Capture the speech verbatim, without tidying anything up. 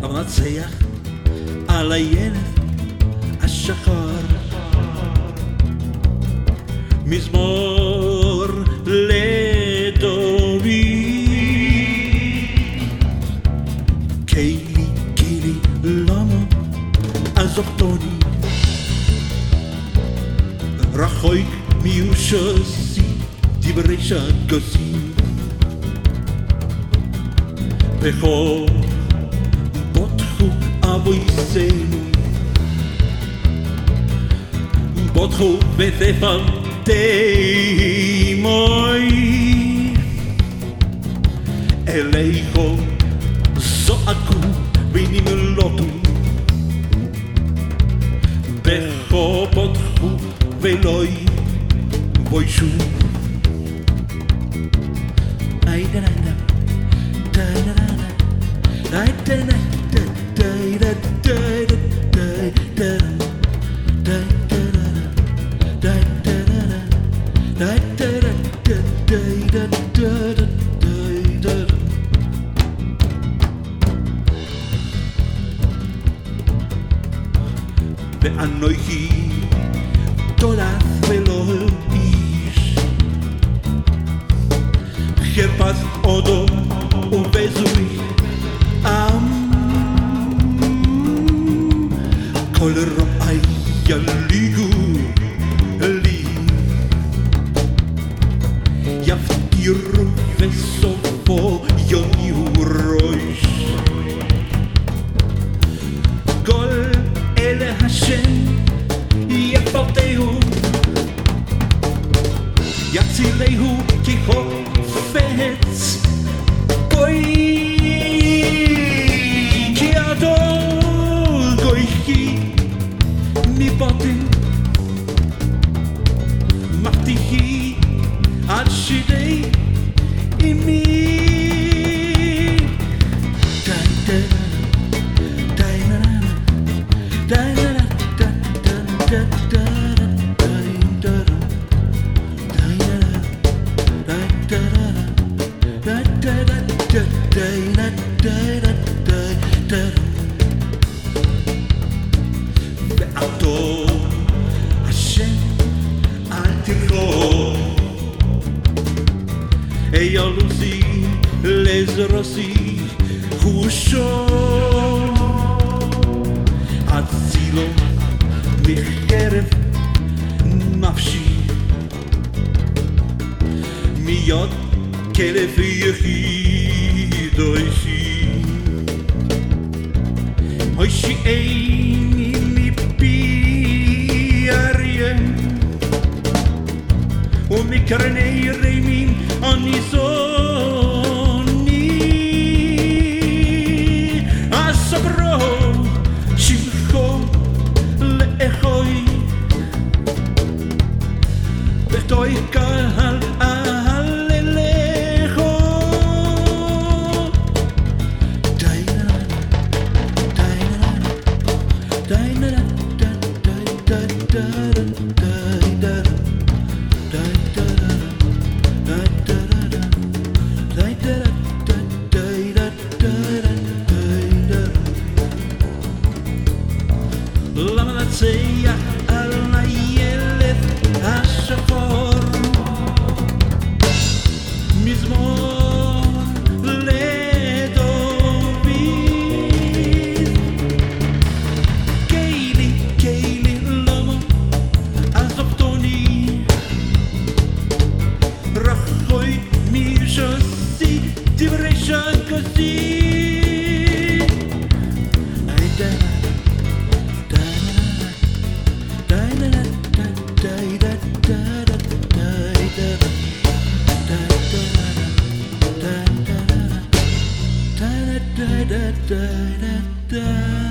המנצח על הילד השחור, מזמור לדוד. קיילי, קיילי, למה עזבתוני? רחוק מיושסי דברי שגוסים, בכל בוטחו אבויסנו, בוטחו בתפלתי מוי, אליכו זועקו ונמלטו, בכל בוטחו ולא יבוישו. ואנוכי תולעת ולא איש, חרפת עודו ובזוי עם, כל רעי יליגו לי, יפטירו וסופו יוניעו ראש. כל אלה השם יפרטהו, יצילהו כחופץ בוי, כי הדור גויחי מבוטן, מבטיחי עד שדי אמי. ועתו השם אל תכרוך, אילוזי לזרוסי חושו, הצילו מחרב נפשי, מיד כלב יחיד אוישי, אוישי איני מפי אריה, ומקרני רימים אני זוני, אסברו שמחו לאחוי, בתוי קהל למנצח על הילד השחור, מזמור לדוד. קיילי, קיילי, למה עזבתוני? רחוק מיושסי דברי שגוסי. Da da da da da da.